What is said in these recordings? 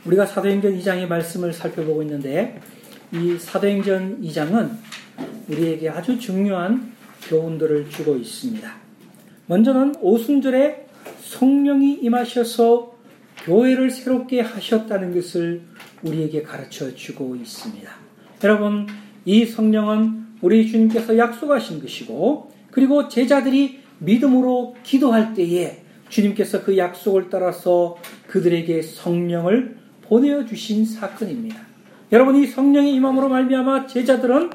우리가 사도행전 2장의 말씀을 살펴보고 있는데 이 사도행전 2장은 우리에게 아주 중요한 교훈들을 주고 있습니다. 먼저는 오순절에 성령이 임하셔서 교회를 새롭게 하셨다는 것을 우리에게 가르쳐 주고 있습니다. 여러분, 이 성령은 우리 주님께서 약속하신 것이고, 그리고 제자들이 믿음으로 기도할 때에 주님께서 그 약속을 따라서 그들에게 성령을 보내주신 사건입니다. 여러분, 이 성령의 임함으로 말미암아 제자들은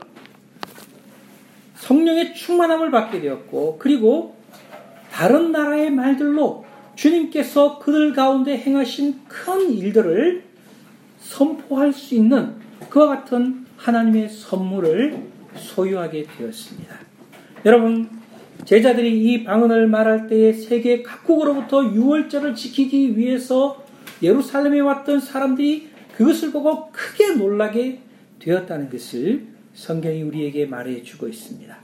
성령의 충만함을 받게 되었고, 그리고 다른 나라의 말들로 주님께서 그들 가운데 행하신 큰 일들을 선포할 수 있는 그와 같은 하나님의 선물을 소유하게 되었습니다. 여러분, 제자들이 이 방언을 말할 때에 세계 각국으로부터 유월절을 지키기 위해서 예루살렘에 왔던 사람들이 그것을 보고 크게 놀라게 되었다는 것을 성경이 우리에게 말해주고 있습니다.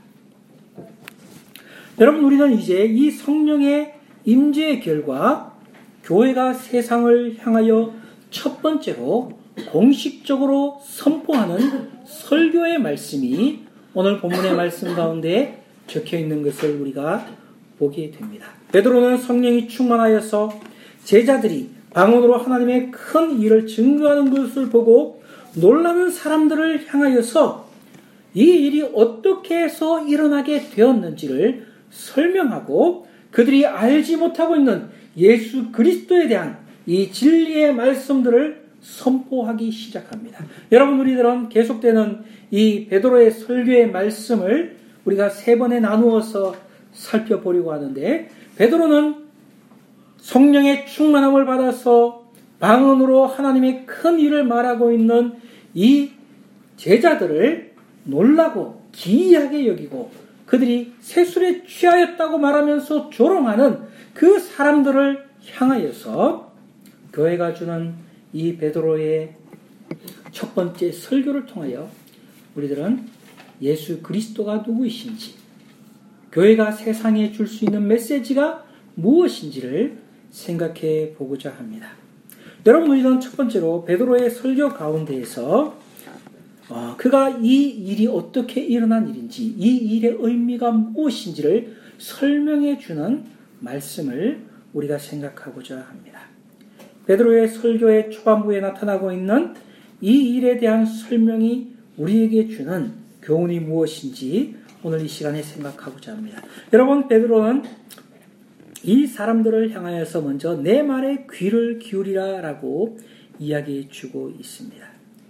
여러분, 우리는 이제 이 성령의 임재의 결과 교회가 세상을 향하여 첫 번째로 공식적으로 선포하는 설교의 말씀이 오늘 본문의 말씀 가운데 적혀 있는 것을 우리가 보게 됩니다. 베드로는 성령이 충만하여서 제자들이 방언으로 하나님의 큰 일을 증거하는 것을 보고 놀라는 사람들을 향하여서 이 일이 어떻게 해서 일어나게 되었는지를 설명하고 그들이 알지 못하고 있는 예수 그리스도에 대한 이 진리의 말씀들을 선포하기 시작합니다. 여러분, 우리들은 계속되는 이 베드로의 설교의 말씀을 우리가 세 번에 나누어서 살펴보려고 하는데, 베드로는 성령의 충만함을 받아서 방언으로 하나님의 큰 일을 말하고 있는 이 제자들을 놀라고 기이하게 여기고 그들이 세술에 취하였다고 말하면서 조롱하는 그 사람들을 향하여서 교회가 주는 이 베드로의 첫 번째 설교를 통하여 우리들은 예수 그리스도가 누구이신지, 교회가 세상에 줄 수 있는 메시지가 무엇인지를 생각해 보고자 합니다. 여러분, 우리는 첫 번째로 베드로의 설교 가운데에서 그가 이 일이 어떻게 일어난 일인지, 이 일의 의미가 무엇인지를 설명해 주는 말씀을 우리가 생각하고자 합니다. 베드로의 설교의 초반부에 나타나고 있는 이 일에 대한 설명이 우리에게 주는 교훈이 무엇인지 오늘 이 시간에 생각하고자 합니다. 여러분, 베드로는 이 사람들을 향하여서 먼저 내 말에 귀를 기울이라 라고 이야기해 주고 있습니다.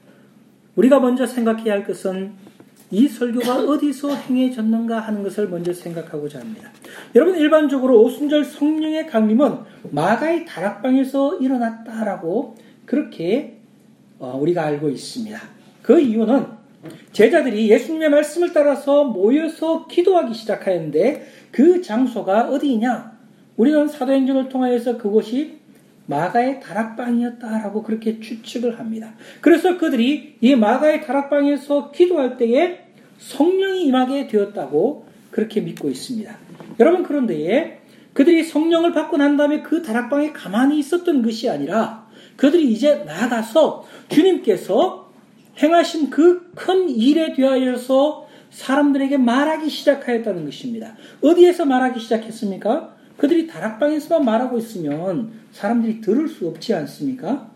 우리가 먼저 생각해야 할 것은 이 설교가 어디서 행해졌는가 하는 것을 먼저 생각하고자 합니다. 여러분, 일반적으로 오순절 성령의 강림은 마가의 다락방에서 일어났다라고 그렇게 우리가 알고 있습니다. 그 이유는 제자들이 예수님의 말씀을 따라서 모여서 기도하기 시작하였는데 그 장소가 어디냐? 우리는 사도행전을 통하여서 그곳이 마가의 다락방이었다라고 그렇게 추측을 합니다. 그래서 그들이 이 마가의 다락방에서 기도할 때에 성령이 임하게 되었다고 그렇게 믿고 있습니다. 여러분, 그런데 그들이 성령을 받고 난 다음에 그 다락방에 가만히 있었던 것이 아니라 그들이 이제 나가서 주님께서 행하신 그 큰 일에 대하여서 사람들에게 말하기 시작하였다는 것입니다. 어디에서 말하기 시작했습니까? 그들이 다락방에서만 말하고 있으면 사람들이 들을 수 없지 않습니까?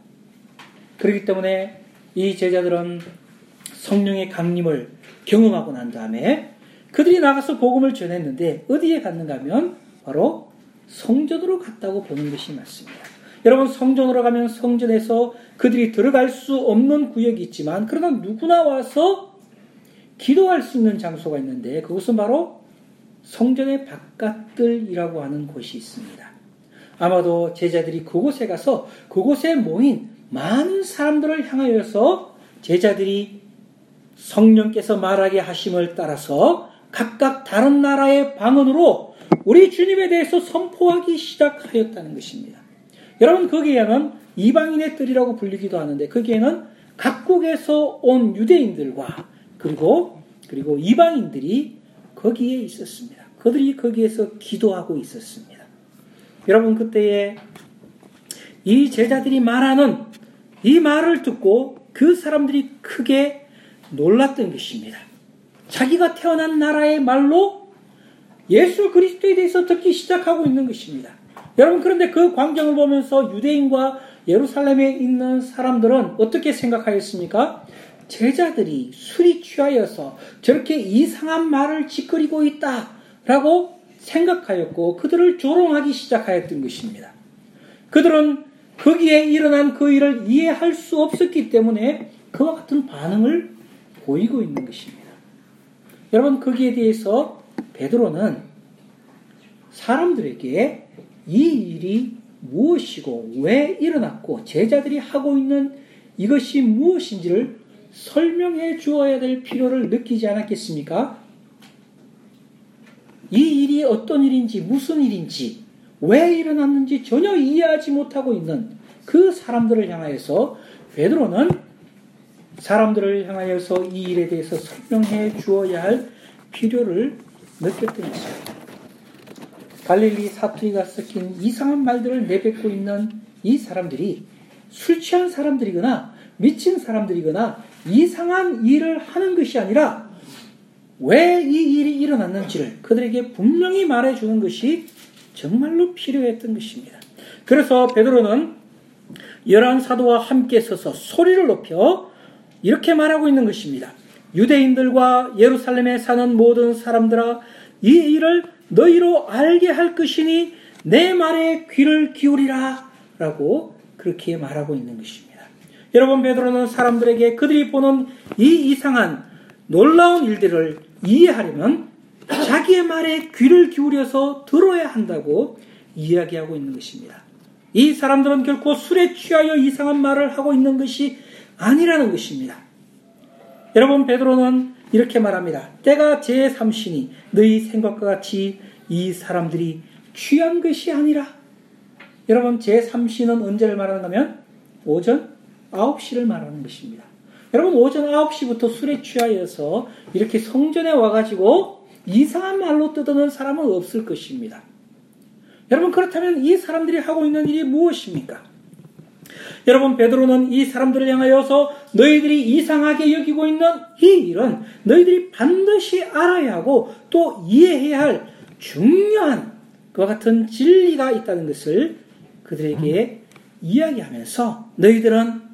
그렇기 때문에 이 제자들은 성령의 강림을 경험하고 난 다음에 그들이 나가서 복음을 전했는데 어디에 갔는가 하면 바로 성전으로 갔다고 보는 것이 맞습니다. 여러분, 성전으로 가면 성전에서 그들이 들어갈 수 없는 구역이 있지만 그러나 누구나 와서 기도할 수 있는 장소가 있는데 그것은 바로 성전의 바깥들이라고 하는 곳이 있습니다. 아마도 제자들이 그곳에 가서 그곳에 모인 많은 사람들을 향하여서 제자들이 성령께서 말하게 하심을 따라서 각각 다른 나라의 방언으로 우리 주님에 대해서 선포하기 시작하였다는 것입니다. 여러분, 거기에는 이방인의 뜰이라고 불리기도 하는데 거기에는 각국에서 온 유대인들과 그리고 이방인들이 거기에 있었습니다. 그들이 거기에서 기도하고 있었습니다. 여러분, 그때에 이 제자들이 말하는 이 말을 듣고 그 사람들이 크게 놀랐던 것입니다. 자기가 태어난 나라의 말로 예수 그리스도에 대해서 듣기 시작하고 있는 것입니다. 여러분, 그런데 그 광경을 보면서 유대인과 예루살렘에 있는 사람들은 어떻게 생각하였습니까? 제자들이 술이 취하여서 저렇게 이상한 말을 짓거리고 있다라고 생각하였고 그들을 조롱하기 시작하였던 것입니다. 그들은 거기에 일어난 그 일을 이해할 수 없었기 때문에 그와 같은 반응을 보이고 있는 것입니다. 여러분, 거기에 대해서 베드로는 사람들에게 이 일이 무엇이고 왜 일어났고 제자들이 하고 있는 이것이 무엇인지를 설명해 주어야 될 필요를 느끼지 않았겠습니까? 이 일이 어떤 일인지 무슨 일인지 왜 일어났는지 전혀 이해하지 못하고 있는 그 사람들을 향하여서 베드로는 사람들을 향하여서 이 일에 대해서 설명해 주어야 할 필요를 느꼈던 것입니다. 갈릴리 사투리가 섞인 이상한 말들을 내뱉고 있는 이 사람들이 술 취한 사람들이거나 미친 사람들이거나 이상한 일을 하는 것이 아니라 왜 이 일이 일어났는지를 그들에게 분명히 말해주는 것이 정말로 필요했던 것입니다. 그래서 베드로는 11 사도와 함께 서서 소리를 높여 이렇게 말하고 있는 것입니다. 유대인들과 예루살렘에 사는 모든 사람들아, 이 일을 너희로 알게 할 것이니 내 말에 귀를 기울이라 라고 그렇게 말하고 있는 것입니다. 여러분, 베드로는 사람들에게 그들이 보는 이 이상한 놀라운 일들을 이해하려면 자기의 말에 귀를 기울여서 들어야 한다고 이야기하고 있는 것입니다. 이 사람들은 결코 술에 취하여 이상한 말을 하고 있는 것이 아니라는 것입니다. 여러분, 베드로는 이렇게 말합니다. 때가 제3시니 너희 생각과 같이 이 사람들이 취한 것이 아니라. 여러분, 제3시는 언제를 말하는가 하면 오전 9시를 말하는 것입니다. 여러분, 오전 9시부터 술에 취하여서 이렇게 성전에 와가지고 이상한 말로 떠드는 사람은 없을 것입니다. 여러분, 그렇다면 이 사람들이 하고 있는 일이 무엇입니까? 여러분, 베드로는 이 사람들을 향하여서 너희들이 이상하게 여기고 있는 이 일은 너희들이 반드시 알아야 하고 또 이해해야 할 중요한 그와 같은 진리가 있다는 것을 그들에게 이야기하면서 너희들은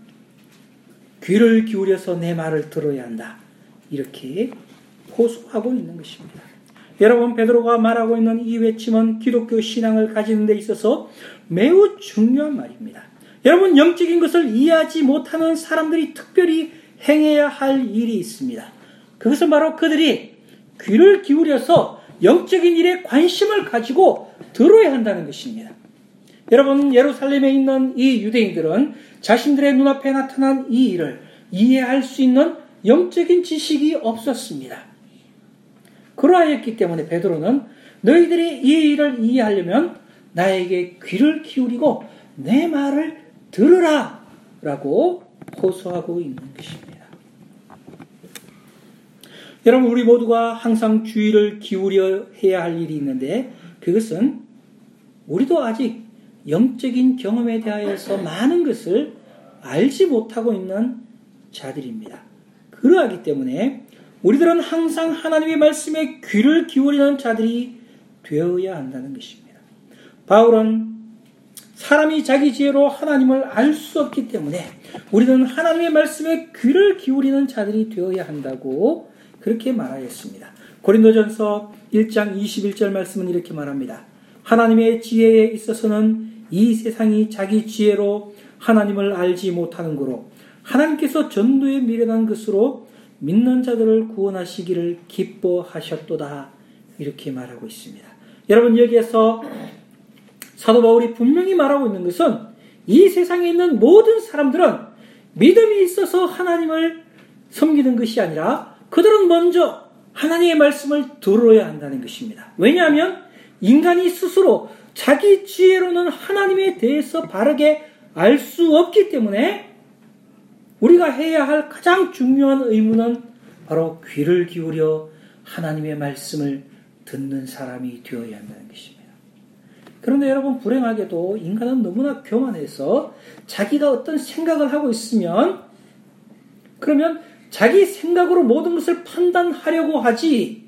귀를 기울여서 내 말을 들어야 한다. 이렇게 호소하고 있는 것입니다. 여러분, 베드로가 말하고 있는 이 외침은 기독교 신앙을 가지는 데 있어서 매우 중요한 말입니다. 여러분, 영적인 것을 이해하지 못하는 사람들이 특별히 행해야 할 일이 있습니다. 그것은 바로 그들이 귀를 기울여서 영적인 일에 관심을 가지고 들어야 한다는 것입니다. 여러분, 예루살렘에 있는 이 유대인들은 자신들의 눈앞에 나타난 이 일을 이해할 수 있는 영적인 지식이 없었습니다. 그러하였기 때문에 베드로는 너희들이 이 일을 이해하려면 나에게 귀를 기울이고 내 말을 들으라 라고 호소하고 있는 것입니다. 여러분, 우리 모두가 항상 주의를 기울여 해야 할 일이 있는데 그것은 우리도 아직 영적인 경험에 대하여서 많은 것을 알지 못하고 있는 자들입니다. 그러하기 때문에 우리들은 항상 하나님의 말씀에 귀를 기울이는 자들이 되어야 한다는 것입니다. 바울은 사람이 자기 지혜로 하나님을 알 수 없기 때문에 우리는 하나님의 말씀에 귀를 기울이는 자들이 되어야 한다고 그렇게 말하였습니다. 고린도전서 1장 21절 말씀은 이렇게 말합니다. 하나님의 지혜에 있어서는 이 세상이 자기 지혜로 하나님을 알지 못하는 거로 하나님께서 전도에 미련한 것으로 믿는 자들을 구원하시기를 기뻐하셨도다. 이렇게 말하고 있습니다. 여러분, 여기에서 사도 바울이 분명히 말하고 있는 것은 이 세상에 있는 모든 사람들은 믿음이 있어서 하나님을 섬기는 것이 아니라 그들은 먼저 하나님의 말씀을 들어야 한다는 것입니다. 왜냐하면 인간이 스스로 자기 지혜로는 하나님에 대해서 바르게 알 수 없기 때문에 우리가 해야 할 가장 중요한 의무는 바로 귀를 기울여 하나님의 말씀을 듣는 사람이 되어야 한다는 것입니다. 그런데 여러분, 불행하게도 인간은 너무나 교만해서 자기가 어떤 생각을 하고 있으면 그러면 자기 생각으로 모든 것을 판단하려고 하지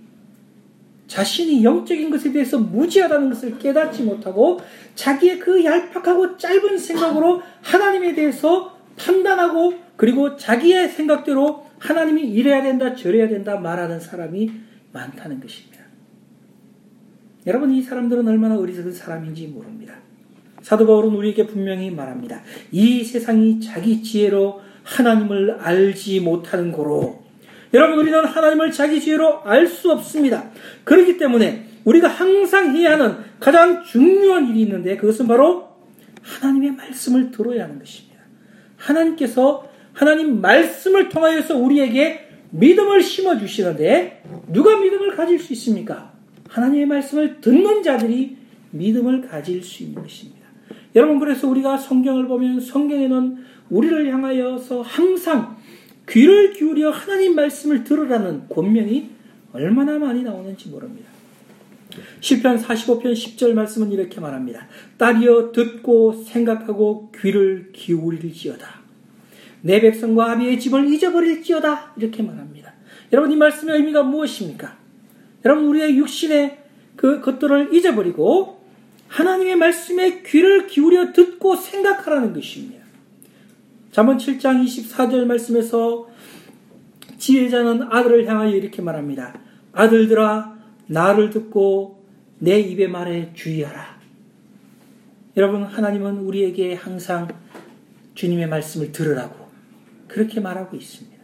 자신이 영적인 것에 대해서 무지하다는 것을 깨닫지 못하고 자기의 그 얄팍하고 짧은 생각으로 하나님에 대해서 판단하고 그리고 자기의 생각대로 하나님이 이래야 된다 저래야 된다 말하는 사람이 많다는 것입니다. 여러분, 이 사람들은 얼마나 어리석은 사람인지 모릅니다. 사도 바울은 우리에게 분명히 말합니다. 이 세상이 자기 지혜로 하나님을 알지 못하는 고로, 여러분, 우리는 하나님을 자기 지혜로 알 수 없습니다. 그렇기 때문에 우리가 항상 해야 하는 가장 중요한 일이 있는데 그것은 바로 하나님의 말씀을 들어야 하는 것입니다. 하나님께서 하나님 말씀을 통하여서 우리에게 믿음을 심어주시는데 누가 믿음을 가질 수 있습니까? 하나님의 말씀을 듣는 자들이 믿음을 가질 수 있는 것입니다. 여러분, 그래서 우리가 성경을 보면 성경에는 우리를 향하여서 항상 귀를 기울여 하나님 말씀을 들으라는 권면이 얼마나 많이 나오는지 모릅니다. 시편 45편 10절 말씀은 이렇게 말합니다. 딸이여 듣고 생각하고 귀를 기울일지어다. 내 백성과 아비의 집을 잊어버릴지어다. 이렇게 말합니다. 여러분, 이 말씀의 의미가 무엇입니까? 여러분, 우리의 육신의 것들을 잊어버리고 하나님의 말씀에 귀를 기울여 듣고 생각하라는 것입니다. 잠언 7장 24절 말씀에서 지혜자는 아들을 향하여 이렇게 말합니다. 아들들아, 나를 듣고 내 입의 말에 주의하라. 여러분, 하나님은 우리에게 항상 주님의 말씀을 들으라고 그렇게 말하고 있습니다.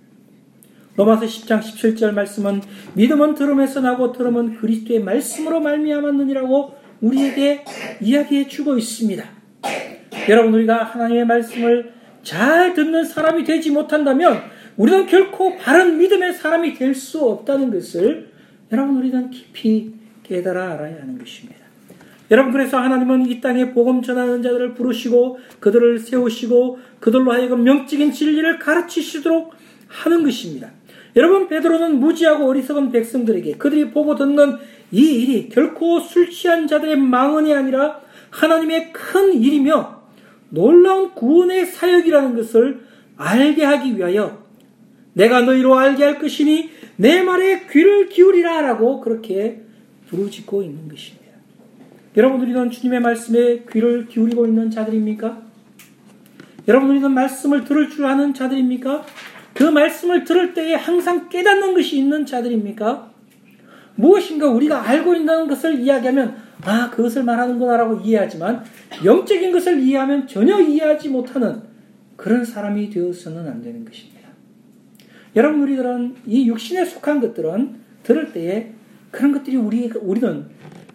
로마서 10장 17절 말씀은 믿음은 들음에서 나고 들음은 그리스도의 말씀으로 말미암았느니라고 우리에게 이야기해 주고 있습니다. 여러분, 우리가 하나님의 말씀을 잘 듣는 사람이 되지 못한다면 우리는 결코 바른 믿음의 사람이 될 수 없다는 것을 여러분, 우리는 깊이 깨달아 알아야 하는 것입니다. 여러분, 그래서 하나님은 이 땅에 복음 전하는 자들을 부르시고 그들을 세우시고 그들로 하여금 영적인 진리를 가르치시도록 하는 것입니다. 여러분, 베드로는 무지하고 어리석은 백성들에게 그들이 보고 듣는 이 일이 결코 술 취한 자들의 망언이 아니라 하나님의 큰 일이며 놀라운 구원의 사역이라는 것을 알게 하기 위하여 내가 너희로 알게 할 것이니 내 말에 귀를 기울이라 라고 그렇게 부르짖고 있는 것입니다. 여러분, 우리는 주님의 말씀에 귀를 기울이고 있는 자들입니까? 여러분, 우리는 말씀을 들을 줄 아는 자들입니까? 그 말씀을 들을 때에 항상 깨닫는 것이 있는 자들입니까? 무엇인가 우리가 알고 있는 것을 이야기하면 그것을 말하는구나 라고 이해하지만 영적인 것을 이해하면 전혀 이해하지 못하는 그런 사람이 되어서는 안 되는 것입니다. 여러분, 우리들은 이 육신에 속한 것들은 들을 때에 그런 것들이 우리는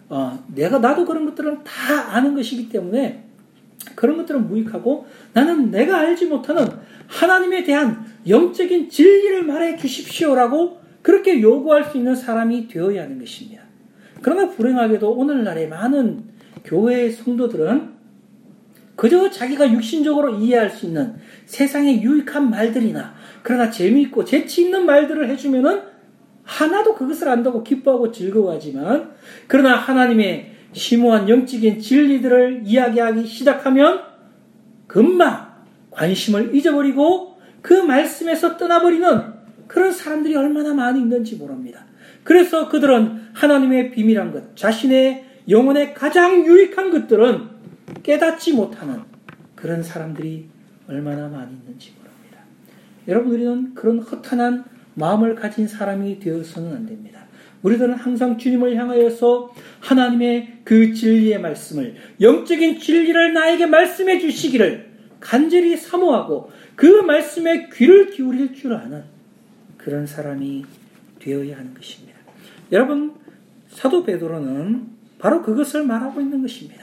나도 그런 것들은 다 아는 것이기 때문에 그런 것들은 무익하고 나는 내가 알지 못하는 하나님에 대한 영적인 진리를 말해 주십시오라고 그렇게 요구할 수 있는 사람이 되어야 하는 것입니다. 그러나 불행하게도 오늘날의 많은 교회의 성도들은 그저 자기가 육신적으로 이해할 수 있는 세상의 유익한 말들이나 그러나 재미있고 재치 있는 말들을 해주면은 하나도 그것을 안다고 기뻐하고 즐거워하지만 그러나 하나님의 심오한 영적인 진리들을 이야기하기 시작하면 금방 관심을 잊어버리고 그 말씀에서 떠나버리는 그런 사람들이 얼마나 많이 있는지 모릅니다. 그래서 그들은 하나님의 비밀한 것, 자신의 영혼의 가장 유익한 것들은 깨닫지 못하는 그런 사람들이 얼마나 많이 있는지 모릅니다. 여러분, 우리는 그런 허탄한 마음을 가진 사람이 되어서는 안 됩니다. 우리들은 항상 주님을 향하여서 하나님의 그 진리의 말씀을, 영적인 진리를 나에게 말씀해 주시기를 간절히 사모하고 그 말씀에 귀를 기울일 줄 아는 그런 사람이 되어야 하는 것입니다. 여러분, 사도 베드로는 바로 그것을 말하고 있는 것입니다.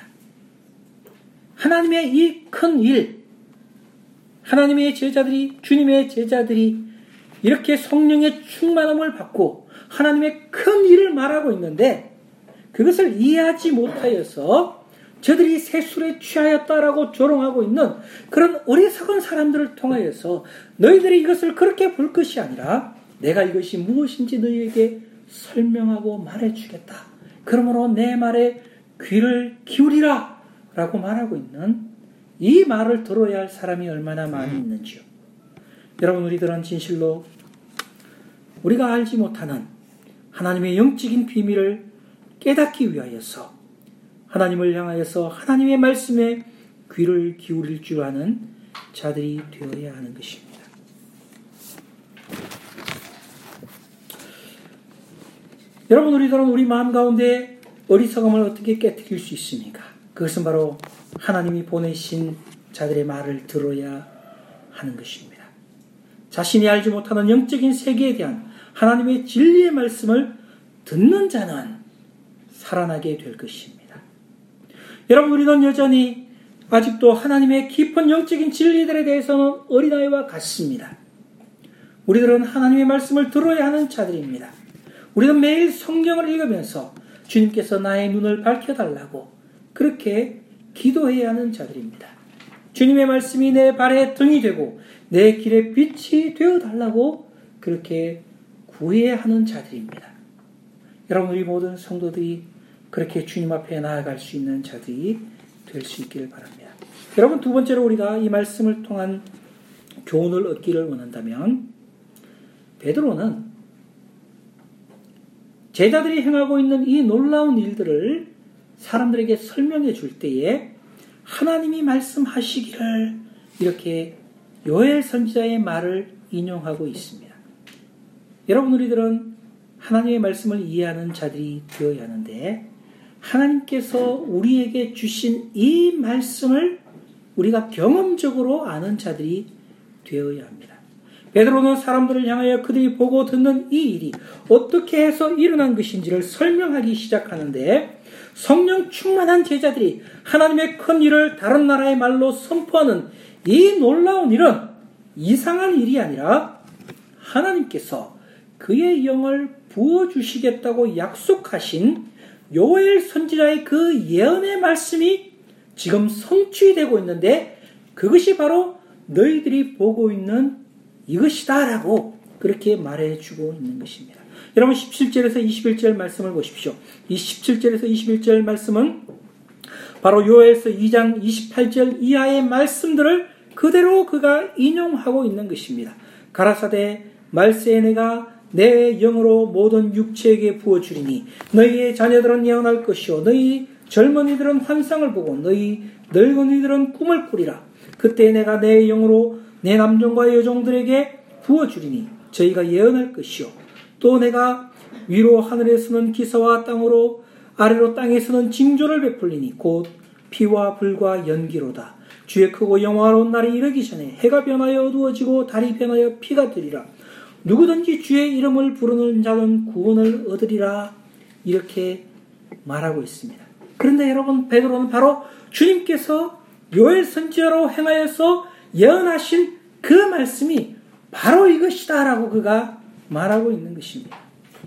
하나님의 이 큰 일, 하나님의 제자들이, 주님의 제자들이 이렇게 성령의 충만함을 받고 하나님의 큰 일을 말하고 있는데 그것을 이해하지 못하여서 저들이 세술에 취하였다라고 조롱하고 있는 그런 어리석은 사람들을 통하여서 너희들이 이것을 그렇게 볼 것이 아니라 내가 이것이 무엇인지 너희에게 설명하고 말해주겠다. 그러므로 내 말에 귀를 기울이라 라고 말하고 있는 이 말을 들어야 할 사람이 얼마나 많이 있는지요. 여러분, 우리들은 진실로 우리가 알지 못하는 하나님의 영적인 비밀을 깨닫기 위하여서 하나님을 향하여서 하나님의 말씀에 귀를 기울일 줄 아는 자들이 되어야 하는 것입니다. 여러분, 우리들은 우리 마음 가운데 어리석음을 어떻게 깨뜨릴 수 있습니까? 그것은 바로 하나님이 보내신 자들의 말을 들어야 하는 것입니다. 자신이 알지 못하는 영적인 세계에 대한 하나님의 진리의 말씀을 듣는 자는 살아나게 될 것입니다. 여러분, 우리는 여전히 아직도 하나님의 깊은 영적인 진리들에 대해서는 어린아이와 같습니다. 우리들은 하나님의 말씀을 들어야 하는 자들입니다. 우리는 매일 성경을 읽으면서 주님께서 나의 눈을 밝혀달라고 그렇게 기도해야 하는 자들입니다. 주님의 말씀이 내 발의 등이 되고 내 길의 빛이 되어달라고 그렇게 구해야 하는 자들입니다. 여러분, 우리 모든 성도들이 그렇게 주님 앞에 나아갈 수 있는 자들이 될 수 있기를 바랍니다. 여러분, 두 번째로 우리가 이 말씀을 통한 교훈을 얻기를 원한다면 베드로는 제자들이 행하고 있는 이 놀라운 일들을 사람들에게 설명해 줄 때에 하나님이 말씀하시기를 이렇게 요엘 선지자의 말을 인용하고 있습니다. 여러분, 우리들은 하나님의 말씀을 이해하는 자들이 되어야 하는데 하나님께서 우리에게 주신 이 말씀을 우리가 경험적으로 아는 자들이 되어야 합니다. 베드로는 사람들을 향하여 그들이 보고 듣는 이 일이 어떻게 해서 일어난 것인지를 설명하기 시작하는데 성령 충만한 제자들이 하나님의 큰 일을 다른 나라의 말로 선포하는 이 놀라운 일은 이상한 일이 아니라 하나님께서 그의 영을 부어주시겠다고 약속하신 요엘 선지자의 그 예언의 말씀이 지금 성취되고 있는데 그것이 바로 너희들이 보고 있는 이것이다 라고 그렇게 말해주고 있는 것입니다. 여러분, 17절에서 21절 말씀을 보십시오. 이 17절에서 21절 말씀은 바로 요엘서 2장 28절 이하의 말씀들을 그대로 그가 인용하고 있는 것입니다. 가라사대 말세에 내가 내 영으로 모든 육체에게 부어주리니 너희의 자녀들은 예언할 것이요 너희 젊은이들은 환상을 보고 너희 늙은이들은 꿈을 꾸리라. 그때 내가 내 영으로 내 남종과 여종들에게 부어주리니 저희가 예언할 것이요 또 내가 위로 하늘에서는 기사와 땅으로 아래로 땅에서는 징조를 베풀리니 곧 피와 불과 연기로다. 주의 크고 영화로운 날이 이르기 전에 해가 변하여 어두워지고 달이 변하여 피가 되리라. 누구든지 주의 이름을 부르는 자는 구원을 얻으리라. 이렇게 말하고 있습니다. 그런데 여러분, 베드로는 바로 주님께서 요엘 선지자로 행하여서 예언하신 그 말씀이 바로 이것이다 라고 그가 말하고 있는 것입니다.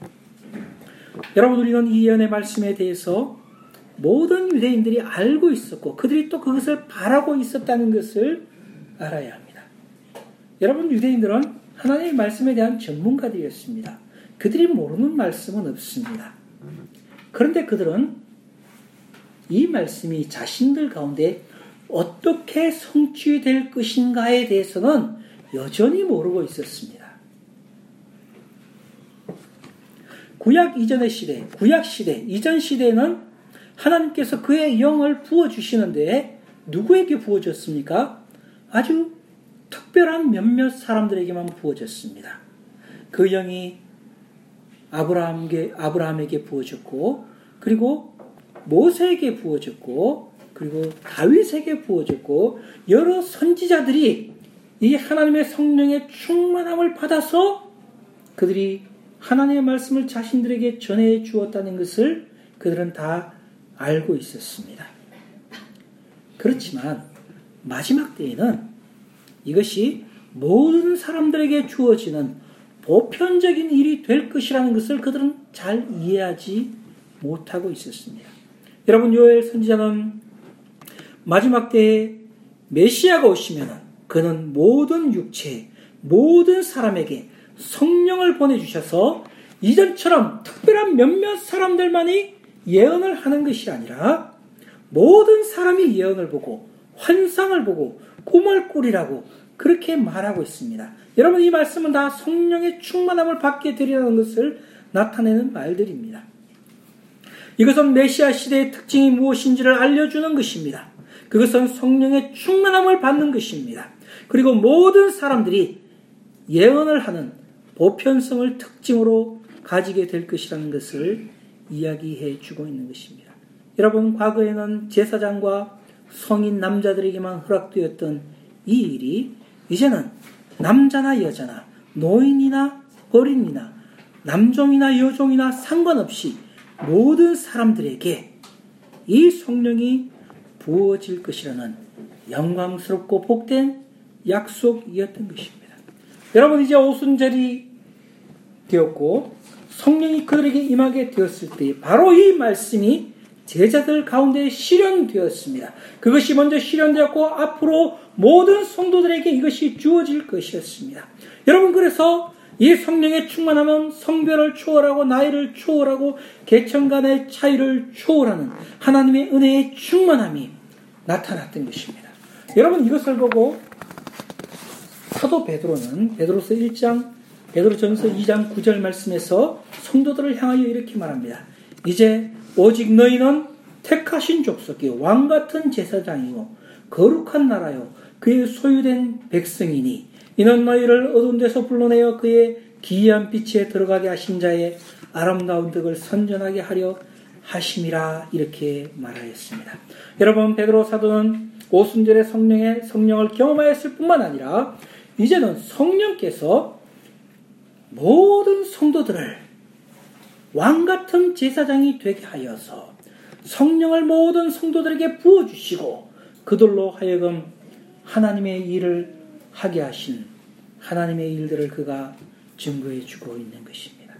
여러분, 우리는 이 예언의 말씀에 대해서 모든 유대인들이 알고 있었고 그들이 또 그것을 바라고 있었다는 것을 알아야 합니다. 여러분, 유대인들은 하나님의 말씀에 대한 전문가들이었습니다. 그들이 모르는 말씀은 없습니다. 그런데 그들은 이 말씀이 자신들 가운데 어떻게 성취될 것인가에 대해서는 여전히 모르고 있었습니다. 구약 이전의 시대, 구약 시대, 이전 시대에는 하나님께서 그의 영을 부어주시는데 누구에게 부어줬습니까? 아주 특별한 몇몇 사람들에게만 부어졌습니다. 그 영이 아브라함에게 부어졌고 그리고 모세에게 부어졌고 그리고 다윗에게 부어졌고 여러 선지자들이 이 하나님의 성령의 충만함을 받아서 그들이 하나님의 말씀을 자신들에게 전해 주었다는 것을 그들은 다 알고 있었습니다. 그렇지만 마지막 때에는 이것이 모든 사람들에게 주어지는 보편적인 일이 될 것이라는 것을 그들은 잘 이해하지 못하고 있었습니다. 여러분, 요엘 선지자는 마지막 때에 메시아가 오시면 그는 모든 육체, 모든 사람에게 성령을 보내주셔서 이전처럼 특별한 몇몇 사람들만이 예언을 하는 것이 아니라 모든 사람이 예언을 보고 환상을 보고 꿈을 꾸리라고 그렇게 말하고 있습니다. 여러분, 이 말씀은 다 성령의 충만함을 받게 되리라는 것을 나타내는 말들입니다. 이것은 메시아 시대의 특징이 무엇인지를 알려주는 것입니다. 그것은 성령의 충만함을 받는 것입니다. 그리고 모든 사람들이 예언을 하는 보편성을 특징으로 가지게 될 것이라는 것을 이야기해 주고 있는 것입니다. 여러분, 과거에는 제사장과 성인 남자들에게만 허락되었던 이 일이 이제는 남자나 여자나 노인이나 어린이나 남종이나 여종이나 상관없이 모든 사람들에게 이 성령이 부어질 것이라는 영광스럽고 복된 약속이었던 것입니다. 여러분, 이제 오순절이 되었고 성령이 그들에게 임하게 되었을 때 바로 이 말씀이 제자들 가운데 실현되었습니다. 그것이 먼저 실현되었고 앞으로 모든 성도들에게 이것이 주어질 것이었습니다. 여러분, 그래서 이 성령의 충만함은 성별을 초월하고 나이를 초월하고 계층 간의 차이를 초월하는 하나님의 은혜의 충만함이 나타났던 것입니다. 여러분, 이것을 보고 사도 베드로는 베드로서 1장 베드로전서 2장 9절 말씀에서 성도들을 향하여 이렇게 말합니다. 이제 오직 너희는 택하신 족속이 왕같은 제사장이요 거룩한 나라요 그의 소유된 백성이니 이는 너희를 어두운 데서 불러내어 그의 기이한 빛에 들어가게 하신 자의 아름다운 덕을 선전하게 하려 하심이라 이렇게 말하였습니다. 여러분, 베드로 사도는 오순절의 성령을 경험하였을 뿐만 아니라 이제는 성령께서 모든 성도들을 왕같은 제사장이 되게 하여서 성령을 모든 성도들에게 부어주시고 그들로 하여금 하나님의 일을 하게 하신 하나님의 일들을 그가 증거해 주고 있는 것입니다.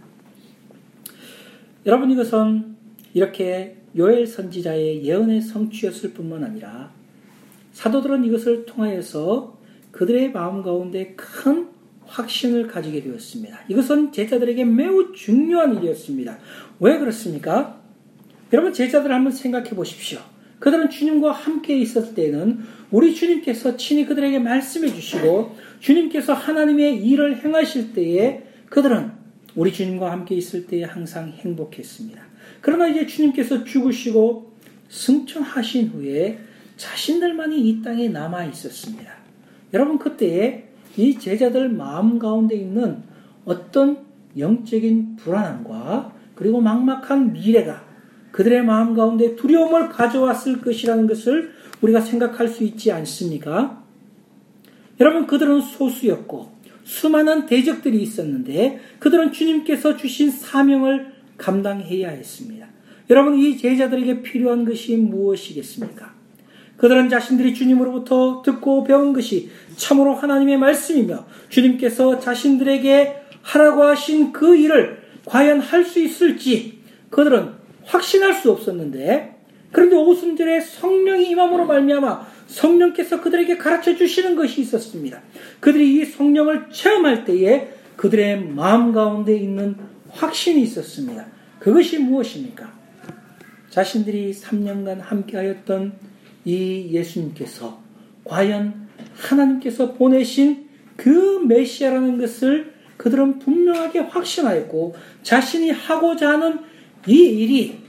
여러분, 이것은 이렇게 요엘 선지자의 예언의 성취였을 뿐만 아니라 사도들은 이것을 통하여서 그들의 마음 가운데 큰 확신을 가지게 되었습니다. 이것은 제자들에게 매우 중요한 일이었습니다. 왜 그렇습니까? 여러분, 제자들 한번 생각해 보십시오. 그들은 주님과 함께 있었을 때에는 우리 주님께서 친히 그들에게 말씀해 주시고 주님께서 하나님의 일을 행하실 때에 그들은 우리 주님과 함께 있을 때에 항상 행복했습니다. 그러나 이제 주님께서 죽으시고 승천하신 후에 자신들만이 이 땅에 남아 있었습니다. 여러분, 그때에 이 제자들 마음 가운데 있는 어떤 영적인 불안함과 그리고 막막한 미래가 그들의 마음 가운데 두려움을 가져왔을 것이라는 것을 우리가 생각할 수 있지 않습니까? 여러분, 그들은 소수였고 수많은 대적들이 있었는데 그들은 주님께서 주신 사명을 감당해야 했습니다. 여러분, 이 제자들에게 필요한 것이 무엇이겠습니까? 그들은 자신들이 주님으로부터 듣고 배운 것이 참으로 하나님의 말씀이며 주님께서 자신들에게 하라고 하신 그 일을 과연 할 수 있을지 그들은 확신할 수 없었는데, 그런데 오순절에 성령이 임함으로 말미암아 성령께서 그들에게 가르쳐 주시는 것이 있었습니다. 그들이 이 성령을 체험할 때에 그들의 마음 가운데 있는 확신이 있었습니다. 그것이 무엇입니까? 자신들이 3년간 함께하였던 이 예수님께서 과연 하나님께서 보내신 그 메시아라는 것을 그들은 분명하게 확신하였고 자신이 하고자 하는 이 일이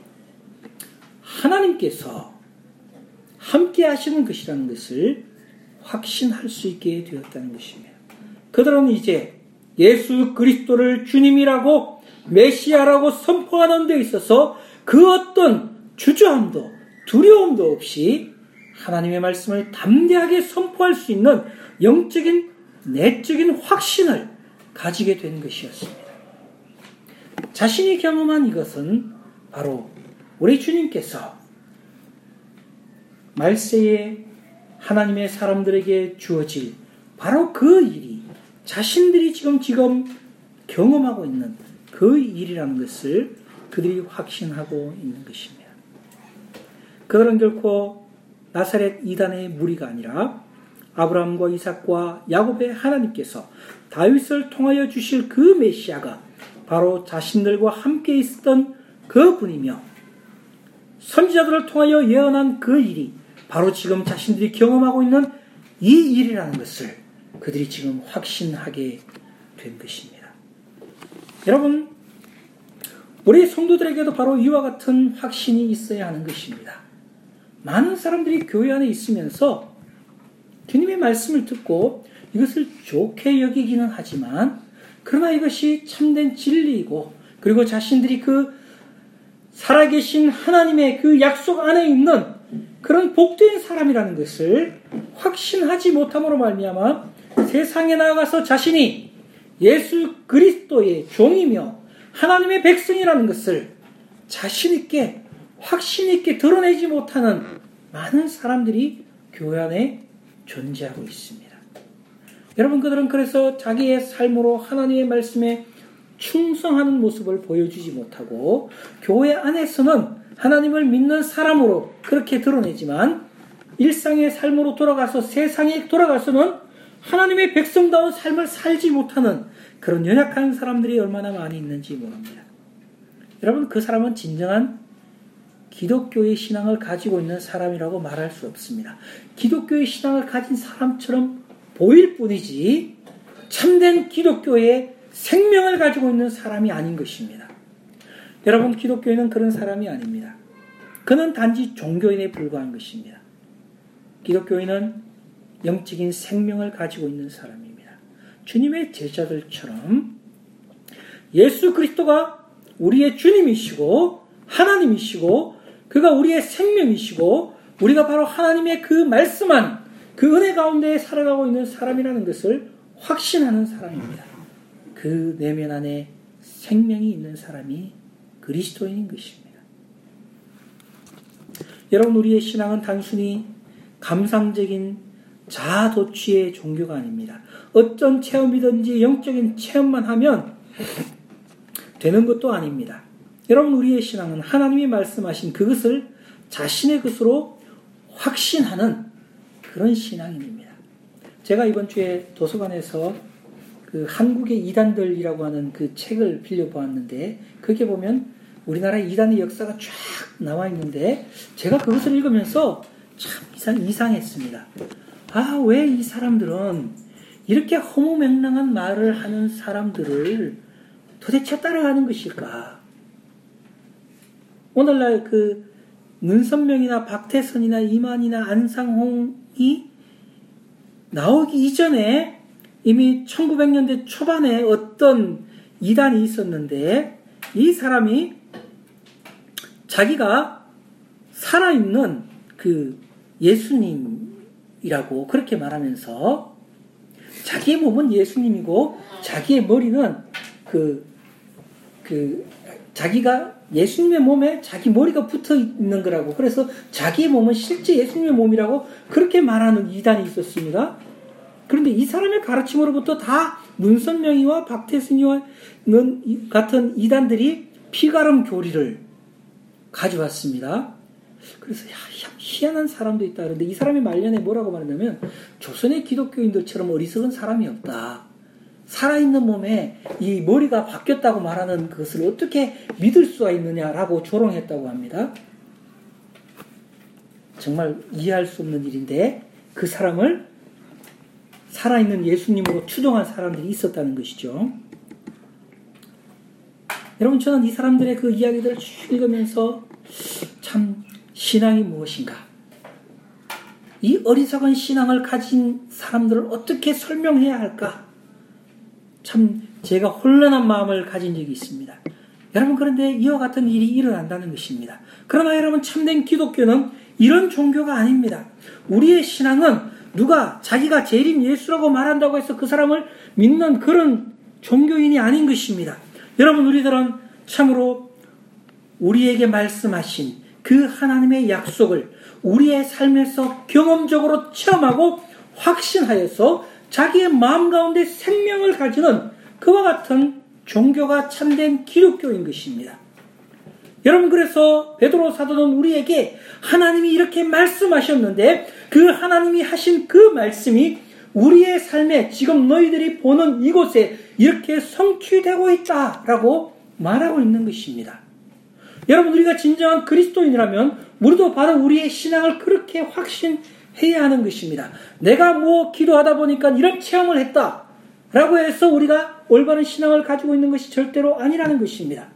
하나님께서 함께 하시는 것이라는 것을 확신할 수 있게 되었다는 것입니다. 그들은 이제 예수 그리스도를 주님이라고 메시아라고 선포하는 데 있어서 그 어떤 주저함도 두려움도 없이 하나님의 말씀을 담대하게 선포할 수 있는 영적인 내적인 확신을 가지게 된 것이었습니다. 자신이 경험한 이것은 바로 우리 주님께서 말세에 하나님의 사람들에게 주어질 바로 그 일이 자신들이 지금 경험하고 있는 그 일이라는 것을 그들이 확신하고 있는 것입니다. 그들은 결코 나사렛 이단의 무리가 아니라 아브라함과 이삭과 야곱의 하나님께서 다윗을 통하여 주실 그 메시아가 바로 자신들과 함께 있었던 그 분이며 선지자들을 통하여 예언한 그 일이 바로 지금 자신들이 경험하고 있는 이 일이라는 것을 그들이 지금 확신하게 된 것입니다. 여러분, 우리 성도들에게도 바로 이와 같은 확신이 있어야 하는 것입니다. 많은 사람들이 교회 안에 있으면서 주님의 말씀을 듣고 이것을 좋게 여기기는 하지만 그러나 이것이 참된 진리이고 그리고 자신들이 그 살아계신 하나님의 그 약속 안에 있는 그런 복된 사람이라는 것을 확신하지 못함으로 말미암아 세상에 나아가서 자신이 예수 그리스도의 종이며 하나님의 백성이라는 것을 자신 있게 확신 있게 드러내지 못하는 많은 사람들이 교회 안에 존재하고 있습니다. 여러분, 그들은 그래서 자기의 삶으로 하나님의 말씀에 충성하는 모습을 보여주지 못하고 교회 안에서는 하나님을 믿는 사람으로 그렇게 드러내지만 일상의 삶으로 돌아가서 세상에 돌아가서는 하나님의 백성다운 삶을 살지 못하는 그런 연약한 사람들이 얼마나 많이 있는지 모릅니다. 여러분, 그 사람은 진정한 기독교의 신앙을 가지고 있는 사람이라고 말할 수 없습니다. 기독교의 신앙을 가진 사람처럼 보일 뿐이지 참된 기독교의 생명을 가지고 있는 사람이 아닌 것입니다. 여러분, 기독교인은 그런 사람이 아닙니다. 그는 단지 종교인에 불과한 것입니다. 기독교인은 영적인 생명을 가지고 있는 사람입니다. 주님의 제자들처럼 예수 그리스도가 우리의 주님이시고 하나님이시고 그가 우리의 생명이시고 우리가 바로 하나님의 그 말씀한 그 은혜 가운데 살아가고 있는 사람이라는 것을 확신하는 사람입니다. 그 내면 안에 생명이 있는 사람이 그리스도인인 것입니다. 여러분, 우리의 신앙은 단순히 감상적인 자아도취의 종교가 아닙니다. 어떤 체험이든지 영적인 체험만 하면 되는 것도 아닙니다. 여러분, 우리의 신앙은 하나님이 말씀하신 그것을 자신의 것으로 확신하는 그런 신앙입니다. 제가 이번 주에 도서관에서 그 한국의 이단들이라고 하는 그 책을 빌려보았는데 거기에 보면 우리나라 이단의 역사가 쫙 나와 있는데 제가 그것을 읽으면서 참 이상했습니다. 아, 왜 이 사람들은 이렇게 허무맹랑한 말을 하는 사람들을 도대체 따라가는 것일까? 오늘날 그 문선명이나 박태선이나 이만희나 안상홍이 나오기 이전에 이미 1900년대 초반에 어떤 이단이 있었는데 이 사람이 자기가 살아있는 그 예수님이라고 그렇게 말하면서 자기의 몸은 예수님이고 자기의 머리는 자기가 예수님의 몸에 자기 머리가 붙어 있는 거라고, 그래서 자기의 몸은 실제 예수님의 몸이라고 그렇게 말하는 이단이 있었습니다. 그런데 이 사람의 가르침으로부터 다 문선명이와 박태순이와 같은 이단들이 피가름 교리를 가져왔습니다. 그래서 희한한 사람도 있다. 그런데 이 사람이 말년에 뭐라고 말했냐면 조선의 기독교인들처럼 어리석은 사람이 없다. 살아있는 몸에 이 머리가 바뀌었다고 말하는 것을 어떻게 믿을 수가 있느냐라고 조롱했다고 합니다. 정말 이해할 수 없는 일인데 그 사람을 살아있는 예수님으로 추종한 사람들이 있었다는 것이죠. 여러분, 저는 이 사람들의 그 이야기들을 쭉 읽으면서 참 신앙이 무엇인가, 이 어리석은 신앙을 가진 사람들을 어떻게 설명해야 할까, 참 제가 혼란한 마음을 가진 적이 있습니다. 여러분, 그런데 이와 같은 일이 일어난다는 것입니다. 그러나 여러분, 참된 기독교는 이런 종교가 아닙니다. 우리의 신앙은 누가 자기가 재림 예수라고 말한다고 해서 그 사람을 믿는 그런 종교인이 아닌 것입니다. 여러분, 우리들은 참으로 우리에게 말씀하신 그 하나님의 약속을 우리의 삶에서 경험적으로 체험하고 확신하여서 자기의 마음 가운데 생명을 가지는 그와 같은 종교가 참된 기독교인 것입니다. 여러분, 그래서 베드로 사도는 우리에게 하나님이 이렇게 말씀하셨는데 그 하나님이 하신 그 말씀이 우리의 삶에 지금 너희들이 보는 이곳에 이렇게 성취되고 있다라고 말하고 있는 것입니다. 여러분, 우리가 진정한 그리스도인이라면 우리도 바로 우리의 신앙을 그렇게 확신해야 하는 것입니다. 내가 뭐 기도하다 보니까 이런 체험을 했다 라고 해서 우리가 올바른 신앙을 가지고 있는 것이 절대로 아니라는 것입니다.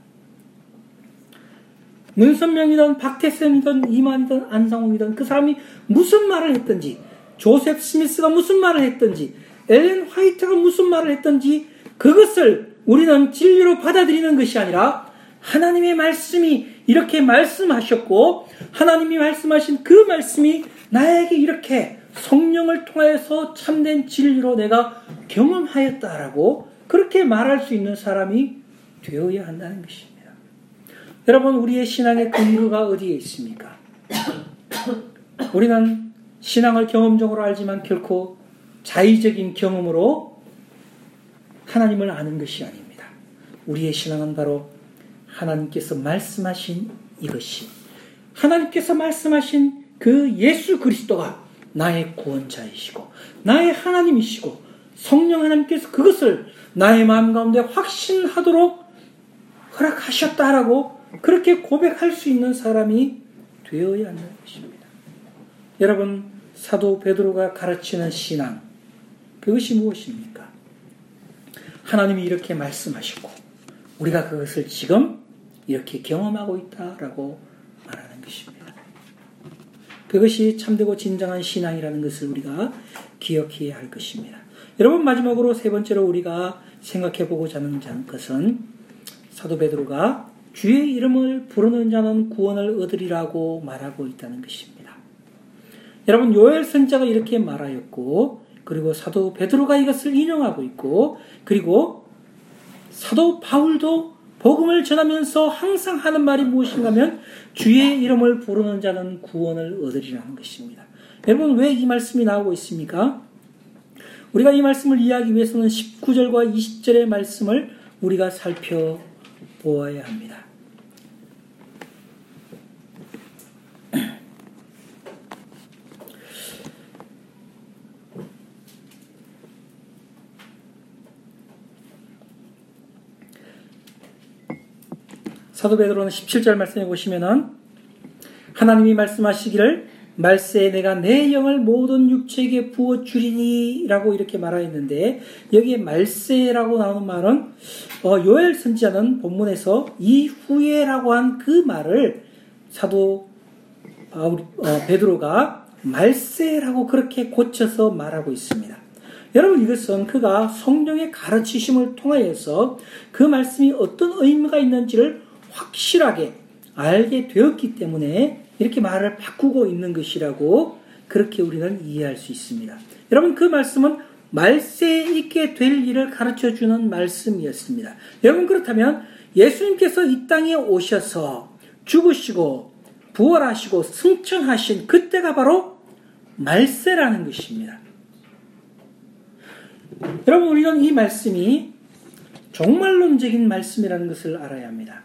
문선명이든 박태선이든 이만이든 안상욱이든 그 사람이 무슨 말을 했든지, 조셉 스미스가 무슨 말을 했든지, 엘렌 화이트가 무슨 말을 했든지 그것을 우리는 진리로 받아들이는 것이 아니라 하나님의 말씀이 이렇게 말씀하셨고 하나님이 말씀하신 그 말씀이 나에게 이렇게 성령을 통해서 참된 진리로 내가 경험하였다라고 그렇게 말할 수 있는 사람이 되어야 한다는 것입니다. 여러분, 우리의 신앙의 근거가 어디에 있습니까? 우리는 신앙을 경험적으로 알지만 결코 자의적인 경험으로 하나님을 아는 것이 아닙니다. 우리의 신앙은 바로 하나님께서 말씀하신 이것이, 하나님께서 말씀하신 그 예수 그리스도가 나의 구원자이시고 나의 하나님이시고 성령 하나님께서 그것을 나의 마음 가운데 확신하도록 허락하셨다라고 그렇게 고백할 수 있는 사람이 되어야 한다는 것입니다. 여러분, 사도 베드로가 가르치는 신앙, 그것이 무엇입니까? 하나님이 이렇게 말씀하시고 우리가 그것을 지금 이렇게 경험하고 있다라고 말하는 것입니다. 그것이 참되고 진정한 신앙이라는 것을 우리가 기억해야 할 것입니다. 여러분, 마지막으로 세 번째로 우리가 생각해보고자 하는 것은 사도 베드로가 주의 이름을 부르는 자는 구원을 얻으리라고 말하고 있다는 것입니다. 여러분, 요엘 선지자가 이렇게 말하였고, 그리고 사도 베드로가 이것을 인용하고 있고, 그리고 사도 바울도 복음을 전하면서 항상 하는 말이 무엇인가 하면 주의 이름을 부르는 자는 구원을 얻으리라는 것입니다. 여러분, 왜 이 말씀이 나오고 있습니까? 우리가 이 말씀을 이해하기 위해서는 19절과 20절의 말씀을 우리가 살펴보아야 합니다. 사도 베드로는 17절 말씀에 보시면은 하나님이 말씀하시기를 말세에 내가 내 영을 모든 육체에게 부어주리니 라고 이렇게 말하였는데, 여기에 말세라고 나오는 말은 요엘 선지자는 본문에서 이후에라고 한 그 말을 사도 베드로가 말세라고 그렇게 고쳐서 말하고 있습니다. 여러분, 이것은 그가 성령의 가르치심을 통하여서 그 말씀이 어떤 의미가 있는지를 확실하게 알게 되었기 때문에 이렇게 말을 바꾸고 있는 것이라고 그렇게 우리는 이해할 수 있습니다. 여러분, 그 말씀은 말세에 있게 될 일을 가르쳐주는 말씀이었습니다. 여러분, 그렇다면 예수님께서 이 땅에 오셔서 죽으시고 부활하시고 승천하신 그때가 바로 말세라는 것입니다. 여러분, 우리는 이 말씀이 종말론적인 말씀이라는 것을 알아야 합니다.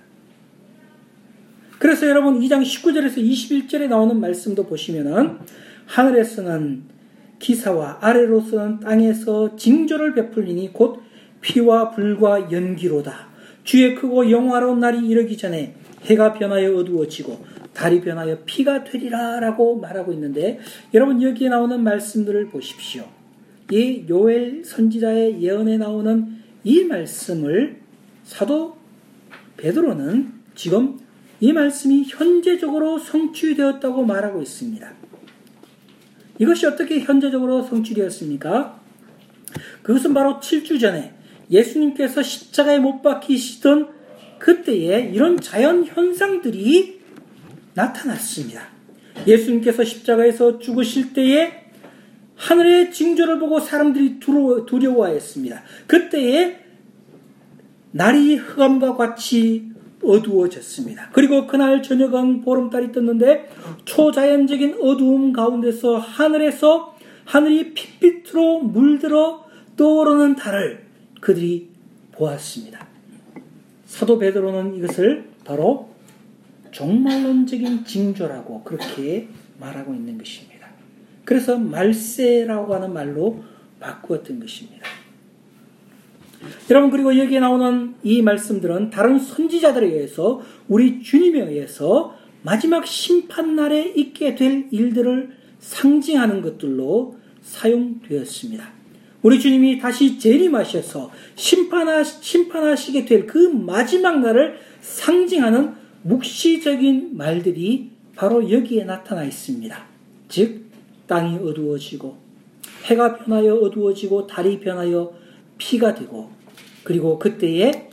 그래서 여러분, 2장 19절에서 21절에 나오는 말씀도 보시면은 하늘에서는 기사와 아래로서는 땅에서 징조를 베풀리니 곧 피와 불과 연기로다. 주의 크고 영화로운 날이 이르기 전에 해가 변하여 어두워지고 달이 변하여 피가 되리라 라고 말하고 있는데, 여러분, 여기에 나오는 말씀들을 보십시오. 이 요엘 선지자의 예언에 나오는 이 말씀을 사도 베드로는 지금 이 말씀이 현재적으로 성취되었다고 말하고 있습니다. 이것이 어떻게 현재적으로 성취되었습니까? 그것은 바로 7주 전에 예수님께서 십자가에 못 박히시던 그때에 이런 자연 현상들이 나타났습니다. 예수님께서 십자가에서 죽으실 때에 하늘의 징조를 보고 사람들이 두려워하였습니다. 그때에 날이 흑암과 같이 어두워졌습니다. 그리고 그날 저녁은 보름달이 떴는데 초자연적인 어두움 가운데서 하늘이 핏빛으로 물들어 떠오르는 달을 그들이 보았습니다. 사도 베드로는 이것을 바로 종말론적인 징조라고 그렇게 말하고 있는 것입니다. 그래서 말세라고 하는 말로 바꾸었던 것입니다. 여러분, 그리고 여기에 나오는 이 말씀들은 다른 선지자들에 의해서, 우리 주님에 의해서 마지막 심판날에 있게 될 일들을 상징하는 것들로 사용되었습니다. 우리 주님이 다시 재림하셔서 심판하시게 될 그 마지막 날을 상징하는 묵시적인 말들이 바로 여기에 나타나 있습니다. 즉, 땅이 어두워지고 해가 변하여 어두워지고 달이 변하여 피가 되고, 그리고 그때에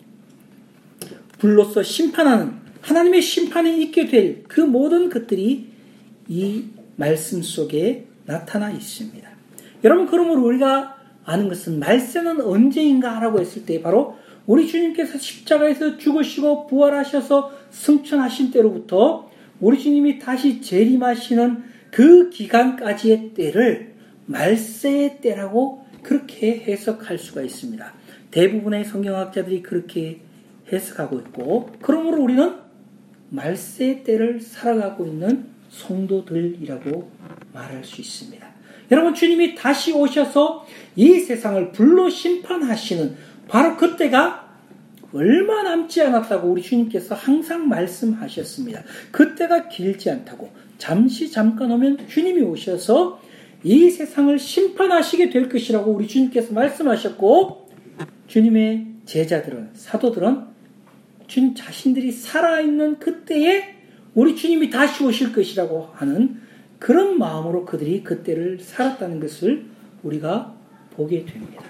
불로서 심판하는 하나님의 심판이 있게 될 그 모든 것들이 이 말씀 속에 나타나 있습니다. 여러분, 그러므로 우리가 아는 것은 말세는 언제인가 라고 했을 때 바로 우리 주님께서 십자가에서 죽으시고 부활하셔서 승천하신 때로부터 우리 주님이 다시 재림하시는 그 기간까지의 때를 말세의 때라고 그렇게 해석할 수가 있습니다. 대부분의 성경학자들이 그렇게 해석하고 있고, 그러므로 우리는 말세의 때를 살아가고 있는 성도들이라고 말할 수 있습니다. 여러분, 주님이 다시 오셔서 이 세상을 불로 심판하시는 바로 그때가 얼마 남지 않았다고 우리 주님께서 항상 말씀하셨습니다. 그때가 길지 않다고, 잠깐 오면 주님이 오셔서 이 세상을 심판하시게 될 것이라고 우리 주님께서 말씀하셨고, 주님의 제자들은, 사도들은 주님 자신들이 살아있는 그때에 우리 주님이 다시 오실 것이라고 하는 그런 마음으로 그들이 그때를 살았다는 것을 우리가 보게 됩니다.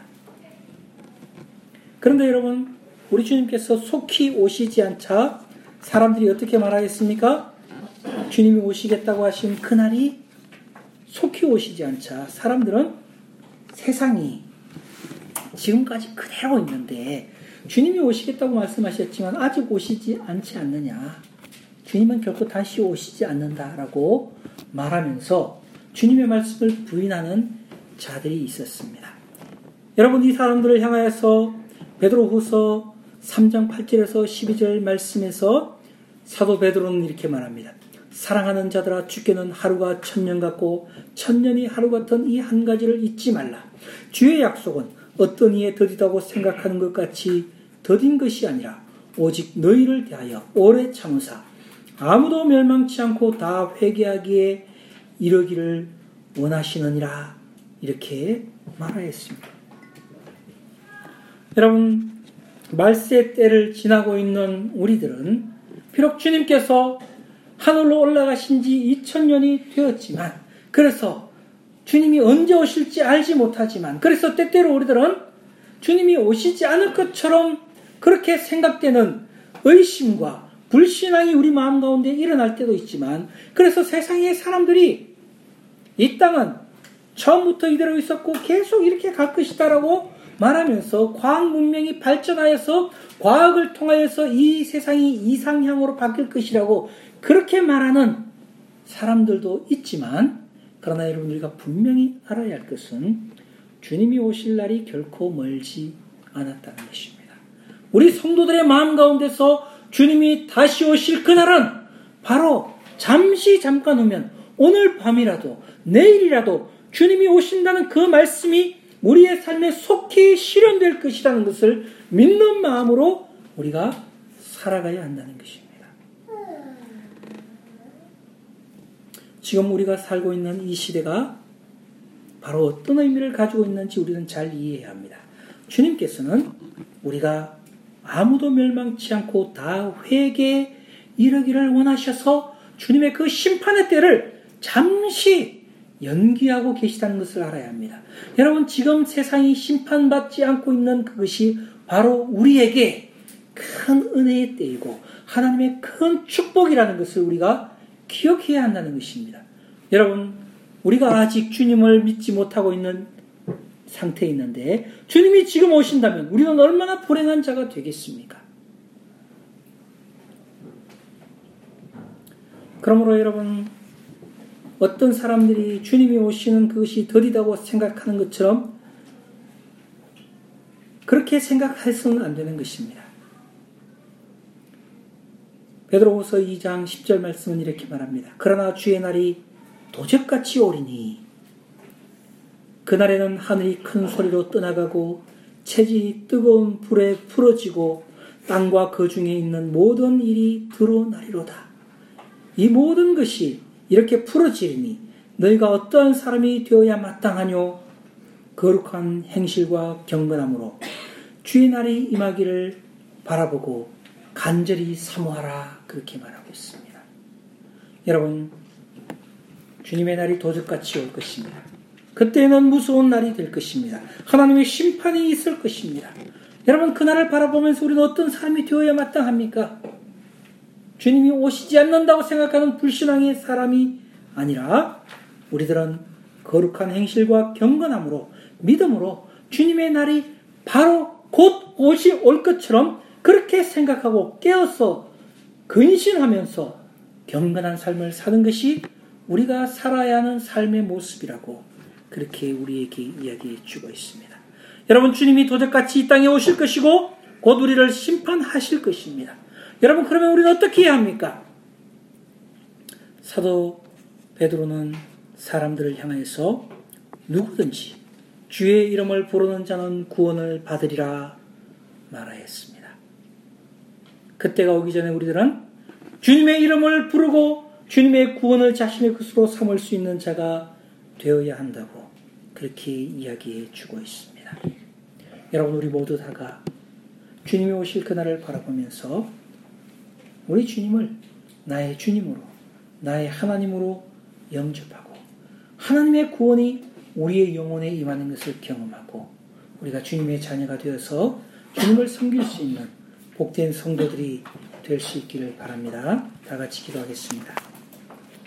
그런데 여러분, 우리 주님께서 속히 오시지 않자 사람들이 어떻게 말하겠습니까? 주님이 오시겠다고 하신 그날이 속히 오시지 않자 사람들은 세상이 지금까지 그대로 있는데 주님이 오시겠다고 말씀하셨지만 아직 오시지 않지 않느냐, 주님은 결코 다시 오시지 않는다라고 말하면서 주님의 말씀을 부인하는 자들이 있었습니다. 여러분, 이 사람들을 향하여서 베드로후서 3장 8절에서 12절 말씀에서 사도 베드로는 이렇게 말합니다. 사랑하는 자들아, 주께는 하루가 1000년 같고 1000년이 하루 같은 이 한 가지를 잊지 말라. 주의 약속은 어떤 이에 더디다고 생각하는 것 같이 더딘 것이 아니라 오직 너희를 대하여 오래 참으사 아무도 멸망치 않고 다 회개하기에 이르기를 원하시느니라. 이렇게 말하였습니다. 여러분, 말세 때를 지나고 있는 우리들은 비록 주님께서 하늘로 올라가신 지 2000년이 되었지만, 그래서 주님이 언제 오실지 알지 못하지만, 그래서 때때로 우리들은 주님이 오시지 않을 것처럼 그렇게 생각되는 의심과 불신앙이 우리 마음 가운데 일어날 때도 있지만, 그래서 세상의 사람들이 이 땅은 처음부터 이대로 있었고 계속 이렇게 갈 것이다라고 말하면서 과학 문명이 발전하여서 과학을 통하여서 이 세상이 이상향으로 바뀔 것이라고 그렇게 말하는 사람들도 있지만, 그러나 여러분, 우리가 분명히 알아야 할 것은 주님이 오실 날이 결코 멀지 않았다는 것입니다. 우리 성도들의 마음 가운데서 주님이 다시 오실 그날은 바로 잠깐 오면 오늘 밤이라도 내일이라도 주님이 오신다는 그 말씀이 우리의 삶에 속히 실현될 것이라는 것을 믿는 마음으로 우리가 살아가야 한다는 것입니다. 지금 우리가 살고 있는 이 시대가 바로 어떤 의미를 가지고 있는지 우리는 잘 이해해야 합니다. 주님께서는 우리가 아무도 멸망치 않고 다 회개에 이르기를 원하셔서 주님의 그 심판의 때를 잠시 연기하고 계시다는 것을 알아야 합니다. 여러분, 지금 세상이 심판받지 않고 있는 그것이 바로 우리에게 큰 은혜의 때이고 하나님의 큰 축복이라는 것을 우리가 기억해야 한다는 것입니다. 여러분, 우리가 아직 주님을 믿지 못하고 있는 상태에 있는데 주님이 지금 오신다면 우리는 얼마나 불행한 자가 되겠습니까? 그러므로 여러분, 어떤 사람들이 주님이 오시는 그것이 더디다고 생각하는 것처럼 그렇게 생각해서는 안 되는 것입니다. 베드로후서 2장 10절 말씀은 이렇게 말합니다. 그러나 주의 날이 도적같이 오리니 그날에는 하늘이 큰 소리로 떠나가고 체질이 뜨거운 불에 풀어지고 땅과 그 중에 있는 모든 일이 드러나리로다. 이 모든 것이 이렇게 풀어지리니 너희가 어떠한 사람이 되어야 마땅하뇨? 거룩한 행실과 경건함으로 주의 날이 임하기를 바라보고 간절히 사모하라. 그렇게 말하고 있습니다. 여러분, 주님의 날이 도적같이 올 것입니다. 그때는 무서운 날이 될 것입니다. 하나님의 심판이 있을 것입니다. 여러분, 그날을 바라보면서 우리는 어떤 사람이 되어야 마땅합니까? 주님이 오시지 않는다고 생각하는 불신앙의 사람이 아니라 우리들은 거룩한 행실과 경건함으로 믿음으로 주님의 날이 바로 곧 올 것처럼 그렇게 생각하고 깨어서 근신하면서 경건한 삶을 사는 것이 우리가 살아야 하는 삶의 모습이라고 그렇게 우리에게 이야기해 주고 있습니다. 여러분, 주님이 도적같이 이 땅에 오실 것이고 곧 우리를 심판하실 것입니다. 여러분, 그러면 우리는 어떻게 해야 합니까? 사도 베드로는 사람들을 향해서 누구든지 주의 이름을 부르는 자는 구원을 받으리라 말하였습니다. 그때가 오기 전에 우리들은 주님의 이름을 부르고 주님의 구원을 자신의 것으로 삼을 수 있는 자가 되어야 한다고 그렇게 이야기해 주고 있습니다. 여러분, 우리 모두 다가 주님이 오실 그날을 바라보면서 우리 주님을 나의 주님으로, 나의 하나님으로 영접하고 하나님의 구원이 우리의 영혼에 임하는 것을 경험하고 우리가 주님의 자녀가 되어서 주님을 섬길 수 있는 복된 성도들이 될 수 있기를 바랍니다. 다 같이 기도하겠습니다.